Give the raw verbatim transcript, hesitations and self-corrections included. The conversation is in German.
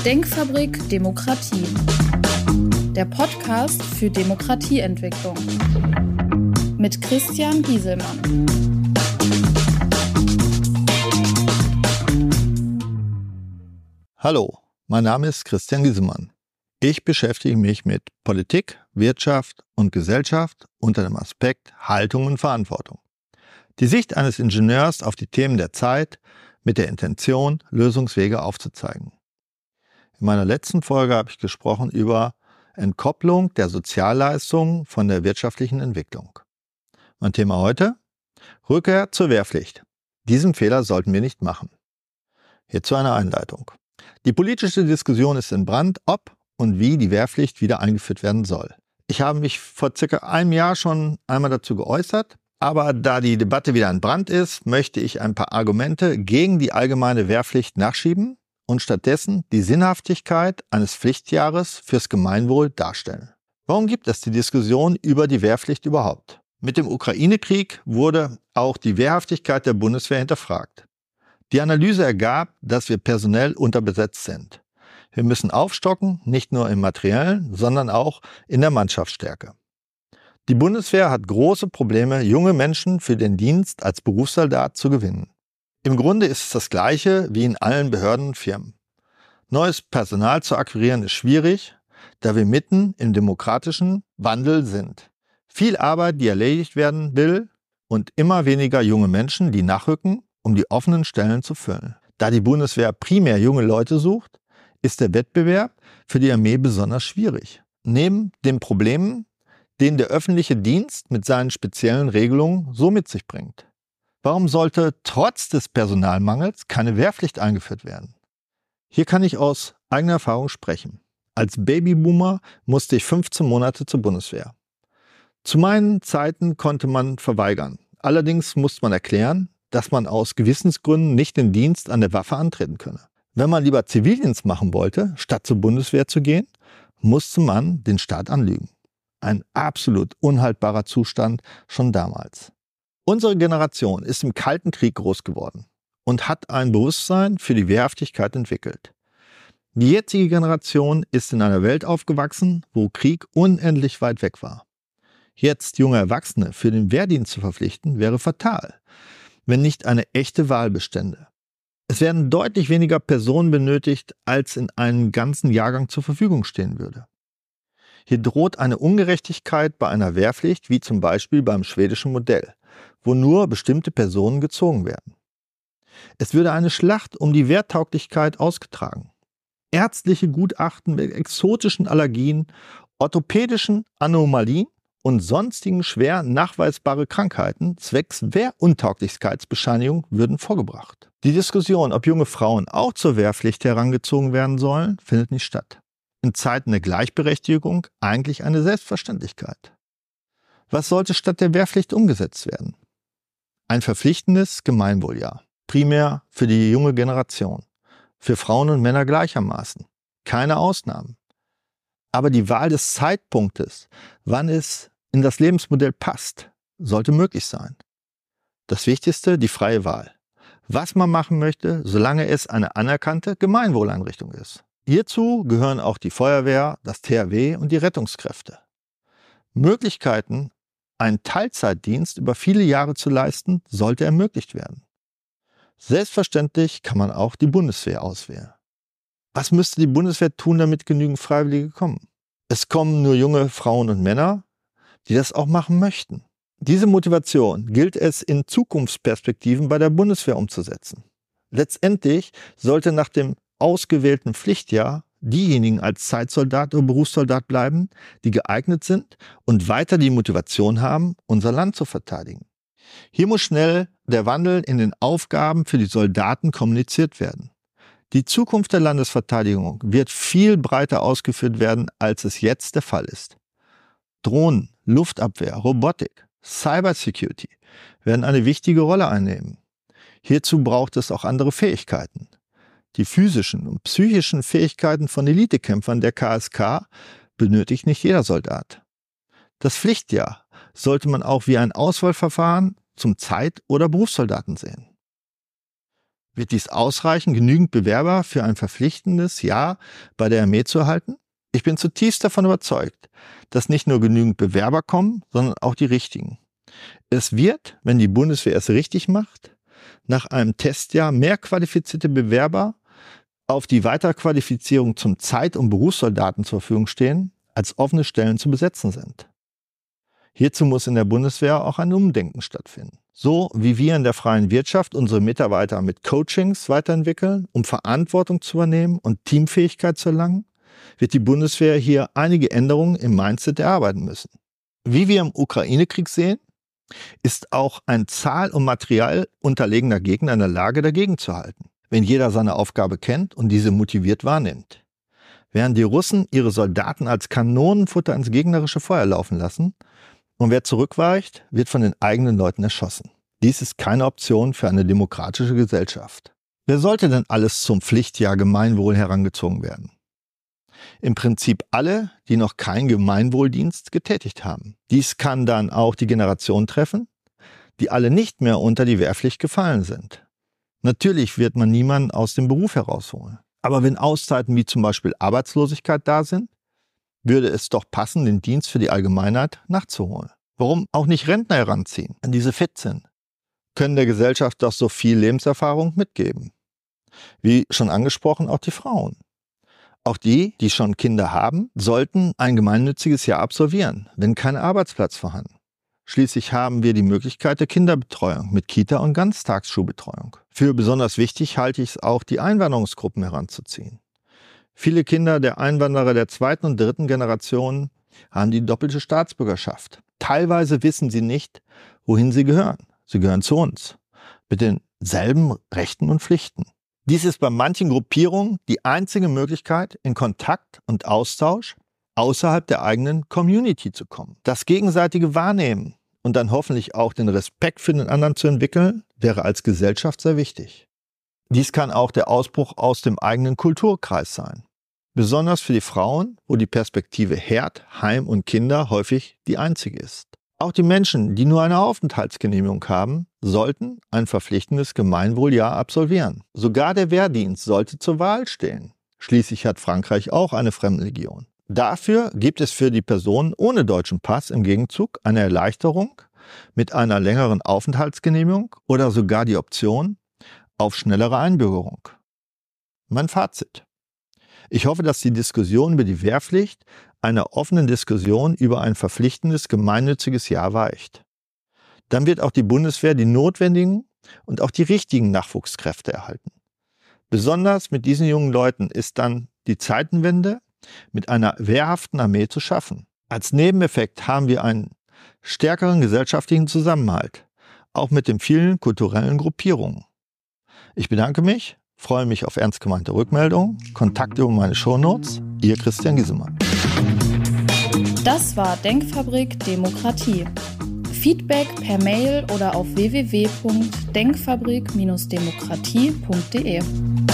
Denkfabrik Demokratie. Der Podcast für Demokratieentwicklung. Mit Christian Gieselmann. Hallo, mein Name ist Christian Gieselmann. Ich beschäftige mich mit Politik, Wirtschaft und Gesellschaft unter dem Aspekt Haltung und Verantwortung. Die Sicht eines Ingenieurs auf die Themen der Zeit mit der Intention, Lösungswege aufzuzeigen. In meiner letzten Folge habe ich gesprochen über Entkopplung der Sozialleistungen von der wirtschaftlichen Entwicklung. Mein Thema heute? Rückkehr zur Wehrpflicht. Diesen Fehler sollten wir nicht machen. Hierzu eine Einleitung. Die politische Diskussion ist in Brand, ob und wie die Wehrpflicht wieder eingeführt werden soll. Ich habe mich vor circa einem Jahr schon einmal dazu geäußert, aber da die Debatte wieder in Brand ist, möchte ich ein paar Argumente gegen die allgemeine Wehrpflicht nachschieben und stattdessen die Sinnhaftigkeit eines Pflichtjahres fürs Gemeinwohl darstellen. Warum gibt es die Diskussion über die Wehrpflicht überhaupt? Mit dem Ukraine-Krieg wurde auch die Wehrhaftigkeit der Bundeswehr hinterfragt. Die Analyse ergab, dass wir personell unterbesetzt sind. Wir müssen aufstocken, nicht nur im Materiellen, sondern auch in der Mannschaftsstärke. Die Bundeswehr hat große Probleme, junge Menschen für den Dienst als Berufssoldat zu gewinnen. Im Grunde ist es das Gleiche wie in allen Behörden und Firmen. Neues Personal zu akquirieren ist schwierig, da wir mitten im demokratischen Wandel sind. Viel Arbeit, die erledigt werden will, und immer weniger junge Menschen, die nachrücken, um die offenen Stellen zu füllen. Da die Bundeswehr primär junge Leute sucht, ist der Wettbewerb für die Armee besonders schwierig. Neben den Problemen, den der öffentliche Dienst mit seinen speziellen Regelungen so mit sich bringt. Warum sollte trotz des Personalmangels keine Wehrpflicht eingeführt werden? Hier kann ich aus eigener Erfahrung sprechen. Als Babyboomer musste ich fünfzehn Monate zur Bundeswehr. Zu meinen Zeiten konnte man verweigern. Allerdings musste man erklären, dass man aus Gewissensgründen nicht den Dienst an der Waffe antreten könne. Wenn man lieber Zivildienst machen wollte, statt zur Bundeswehr zu gehen, musste man den Staat anlügen. Ein absolut unhaltbarer Zustand schon damals. Unsere Generation ist im Kalten Krieg groß geworden und hat ein Bewusstsein für die Wehrhaftigkeit entwickelt. Die jetzige Generation ist in einer Welt aufgewachsen, wo Krieg unendlich weit weg war. Jetzt junge Erwachsene für den Wehrdienst zu verpflichten, wäre fatal, wenn nicht eine echte Wahl bestände. Es werden deutlich weniger Personen benötigt, als in einem ganzen Jahrgang zur Verfügung stehen würde. Hier droht eine Ungerechtigkeit bei einer Wehrpflicht, wie zum Beispiel beim schwedischen Modell, wo nur bestimmte Personen gezogen werden. Es würde eine Schlacht um die Wehrtauglichkeit ausgetragen. Ärztliche Gutachten mit exotischen Allergien, orthopädischen Anomalien und sonstigen schwer nachweisbare Krankheiten zwecks Wehruntauglichkeitsbescheinigung würden vorgebracht. Die Diskussion, ob junge Frauen auch zur Wehrpflicht herangezogen werden sollen, findet nicht statt. In Zeiten der Gleichberechtigung eigentlich eine Selbstverständlichkeit. Was sollte statt der Wehrpflicht umgesetzt werden? Ein verpflichtendes Gemeinwohljahr, primär für die junge Generation, für Frauen und Männer gleichermaßen, keine Ausnahmen. Aber die Wahl des Zeitpunktes, wann es in das Lebensmodell passt, sollte möglich sein. Das Wichtigste, die freie Wahl. Was man machen möchte, solange es eine anerkannte Gemeinwohleinrichtung ist. Hierzu gehören auch die Feuerwehr, das T H W und die Rettungskräfte. Möglichkeiten, einen Teilzeitdienst über viele Jahre zu leisten, sollte ermöglicht werden. Selbstverständlich kann man auch die Bundeswehr auswählen. Was müsste die Bundeswehr tun, damit genügend Freiwillige kommen? Es kommen nur junge Frauen und Männer, die das auch machen möchten. Diese Motivation gilt es in Zukunftsperspektiven bei der Bundeswehr umzusetzen. Letztendlich sollte nach dem ausgewählten Pflichtjahr diejenigen als Zeitsoldat oder Berufssoldat bleiben, die geeignet sind und weiter die Motivation haben, unser Land zu verteidigen. Hier muss schnell der Wandel in den Aufgaben für die Soldaten kommuniziert werden. Die Zukunft der Landesverteidigung wird viel breiter ausgeführt werden, als es jetzt der Fall ist. Drohnen, Luftabwehr, Robotik, Cybersecurity werden eine wichtige Rolle einnehmen. Hierzu braucht es auch andere Fähigkeiten. Die physischen und psychischen Fähigkeiten von Elitekämpfern der K S K benötigt nicht jeder Soldat. Das Pflichtjahr sollte man auch wie ein Auswahlverfahren zum Zeit- oder Berufssoldaten sehen. Wird dies ausreichen, genügend Bewerber für ein verpflichtendes Jahr bei der Armee zu erhalten? Ich bin zutiefst davon überzeugt, dass nicht nur genügend Bewerber kommen, sondern auch die richtigen. Es wird, wenn die Bundeswehr es richtig macht, nach einem Testjahr mehr qualifizierte Bewerber auf die Weiterqualifizierung zum Zeit- und Berufssoldaten zur Verfügung stehen, als offene Stellen zu besetzen sind. Hierzu muss in der Bundeswehr auch ein Umdenken stattfinden. So wie wir in der freien Wirtschaft unsere Mitarbeiter mit Coachings weiterentwickeln, um Verantwortung zu übernehmen und Teamfähigkeit zu erlangen, wird die Bundeswehr hier einige Änderungen im Mindset erarbeiten müssen. Wie wir im Ukraine-Krieg sehen, ist auch ein zahl- und material unterlegener Gegner in der Lage, dagegen zu halten, wenn jeder seine Aufgabe kennt und diese motiviert wahrnimmt. Während die Russen ihre Soldaten als Kanonenfutter ins gegnerische Feuer laufen lassen und wer zurückweicht, wird von den eigenen Leuten erschossen. Dies ist keine Option für eine demokratische Gesellschaft. Wer sollte denn alles zum Pflichtjahr Gemeinwohl herangezogen werden? Im Prinzip alle, die noch keinen Gemeinwohldienst getätigt haben. Dies kann dann auch die Generation treffen, die alle nicht mehr unter die Wehrpflicht gefallen sind. Natürlich wird man niemanden aus dem Beruf herausholen. Aber wenn Auszeiten wie zum Beispiel Arbeitslosigkeit da sind, würde es doch passen, den Dienst für die Allgemeinheit nachzuholen. Warum auch nicht Rentner heranziehen, wenn diese fit sind? Können der Gesellschaft doch so viel Lebenserfahrung mitgeben. Wie schon angesprochen, auch die Frauen. Auch die, die schon Kinder haben, sollten ein gemeinnütziges Jahr absolvieren, wenn kein Arbeitsplatz vorhanden. Schließlich haben wir die Möglichkeit der Kinderbetreuung mit Kita- und Ganztagsschulbetreuung. Für besonders wichtig halte ich es auch, die Einwanderungsgruppen heranzuziehen. Viele Kinder der Einwanderer der zweiten und dritten Generation haben die doppelte Staatsbürgerschaft. Teilweise wissen sie nicht, wohin sie gehören. Sie gehören zu uns, mit denselben Rechten und Pflichten. Dies ist bei manchen Gruppierungen die einzige Möglichkeit, in Kontakt und Austausch außerhalb der eigenen Community zu kommen. Das gegenseitige Wahrnehmen und dann hoffentlich auch den Respekt für den anderen zu entwickeln, wäre als Gesellschaft sehr wichtig. Dies kann auch der Ausbruch aus dem eigenen Kulturkreis sein. Besonders für die Frauen, wo die Perspektive Herd, Heim und Kinder häufig die einzige ist. Auch die Menschen, die nur eine Aufenthaltsgenehmigung haben, sollten ein verpflichtendes Gemeinwohljahr absolvieren. Sogar der Wehrdienst sollte zur Wahl stehen. Schließlich hat Frankreich auch eine Fremdenlegion. Dafür gibt es für die Personen ohne deutschen Pass im Gegenzug eine Erleichterung mit einer längeren Aufenthaltsgenehmigung oder sogar die Option auf schnellere Einbürgerung. Mein Fazit. Ich hoffe, dass die Diskussion über die Wehrpflicht einer offenen Diskussion über ein verpflichtendes gemeinnütziges Jahr weicht. Dann wird auch die Bundeswehr die notwendigen und auch die richtigen Nachwuchskräfte erhalten. Besonders mit diesen jungen Leuten ist dann die Zeitenwende mit einer wehrhaften Armee zu schaffen. Als Nebeneffekt haben wir einen stärkeren gesellschaftlichen Zusammenhalt, auch mit den vielen kulturellen Gruppierungen. Ich bedanke mich, freue mich auf ernst gemeinte Rückmeldungen, Kontakte über meine Shownotes. Ihr Christian Giesemann. Das war Denkfabrik Demokratie. Feedback per Mail oder auf w w w punkt denkfabrik Bindestrich demokratie punkt de.